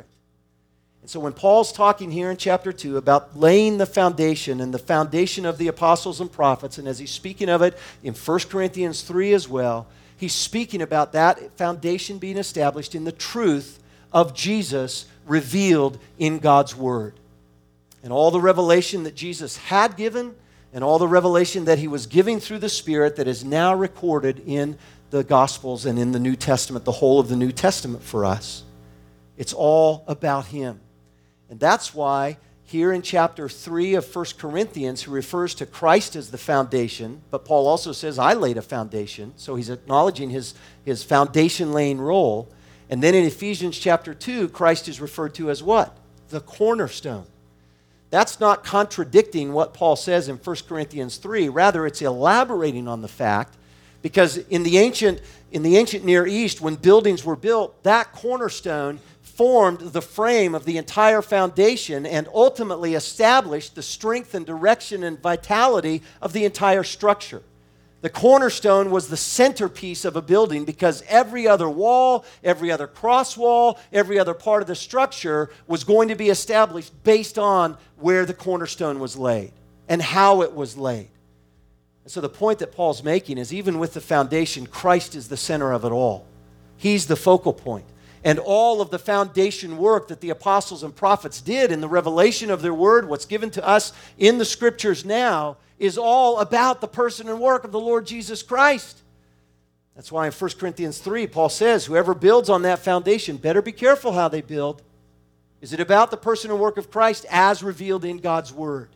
And so when Paul's talking here in chapter 2 about laying the foundation and the foundation of the apostles and prophets, and as he's speaking of it in 1 Corinthians 3 as well, he's speaking about that foundation being established in the truth of Jesus revealed in God's word. And all the revelation that Jesus had given, and all the revelation that he was giving through the Spirit that is now recorded in the Gospels and in the New Testament, the whole of the New Testament for us. It's all about him. And that's why here in chapter 3 of 1 Corinthians, he refers to Christ as the foundation, but Paul also says, I laid a foundation. So he's acknowledging his foundation-laying role. And then in Ephesians chapter 2, Christ is referred to as what? The cornerstone. That's not contradicting what Paul says in 1 Corinthians 3. Rather, it's elaborating on the fact, because in the ancient Near East, when buildings were built, that cornerstone formed the frame of the entire foundation and ultimately established the strength and direction and vitality of the entire structure. The cornerstone was the centerpiece of a building because every other wall, every other cross wall, every other part of the structure was going to be established based on where the cornerstone was laid and how it was laid. And so the point that Paul's making is even with the foundation, Christ is the center of it all. He's the focal point. And all of the foundation work that the apostles and prophets did in the revelation of their word, what's given to us in the scriptures now, is all about the person and work of the Lord Jesus Christ. That's why in 1 Corinthians 3, Paul says, whoever builds on that foundation better be careful how they build. Is it about the person and work of Christ as revealed in God's word?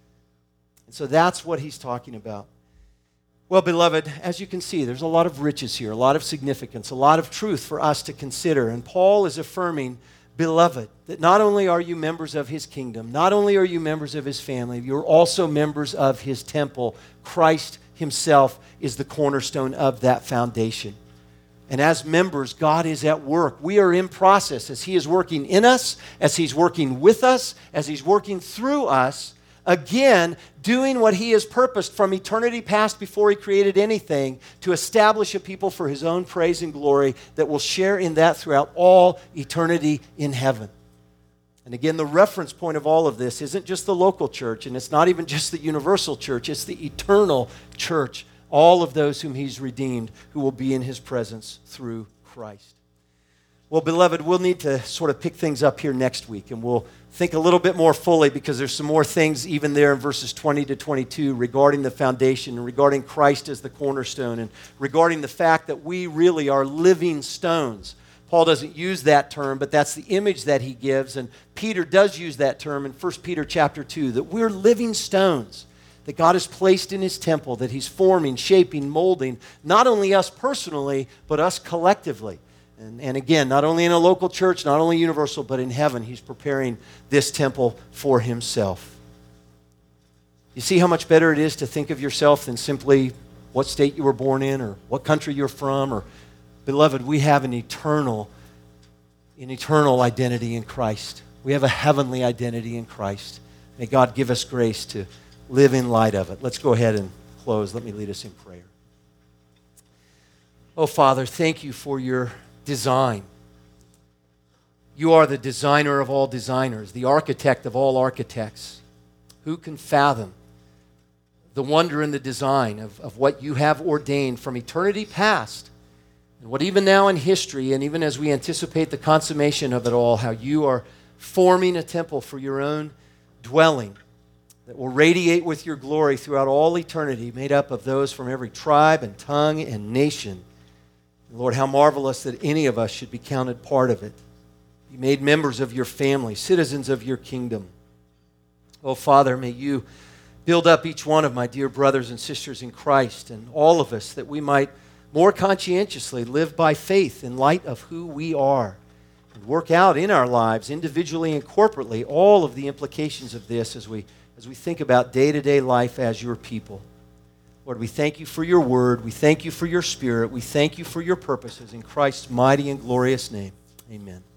And so that's what he's talking about. Well, beloved, as you can see, there's a lot of riches here, a lot of significance, a lot of truth for us to consider. And Paul is affirming, beloved, that not only are you members of his kingdom, not only are you members of his family, you're also members of his temple. Christ himself is the cornerstone of that foundation. And as members, God is at work. We are in process as he is working in us, as he's working with us, as he's working through us. Again, doing what he has purposed from eternity past before he created anything to establish a people for his own praise and glory that will share in that throughout all eternity in heaven. And again, the reference point of all of this isn't just the local church, and it's not even just the universal church, it's the eternal church, all of those whom he's redeemed who will be in his presence through Christ. Well, beloved, we'll need to sort of pick things up here next week, and we'll think a little bit more fully because there's some more things even there in verses 20 to 22 regarding the foundation and regarding Christ as the cornerstone and regarding the fact that we really are living stones. Paul doesn't use that term, but that's the image that he gives, and Peter does use that term in 1 Peter chapter 2, that we're living stones that God has placed in his temple, that he's forming, shaping, molding, not only us personally, but us collectively. And again, not only in a local church, not only universal, but in heaven, he's preparing this temple for himself. You see how much better it is to think of yourself than simply what state you were born in or what country you're from. Or, beloved, we have an eternal identity in Christ. We have a heavenly identity in Christ. May God give us grace to live in light of it. Let's go ahead and close. Let me lead us in prayer. Oh, Father, thank you for your design. You are the designer of all designers, the architect of all architects. Who can fathom the wonder and the design of what you have ordained from eternity past, and what even now in history, and even as we anticipate the consummation of it all, how you are forming a temple for your own dwelling that will radiate with your glory throughout all eternity, made up of those from every tribe and tongue and nation. Lord, how marvelous that any of us should be counted part of it. Be made members of your family, citizens of your kingdom. Oh, Father, may you build up each one of my dear brothers and sisters in Christ and all of us that we might more conscientiously live by faith in light of who we are and work out in our lives individually and corporately all of the implications of this as we think about day-to-day life as your people. Lord, we thank you for your word. We thank you for your spirit. We thank you for your purposes. In Christ's mighty and glorious name, amen.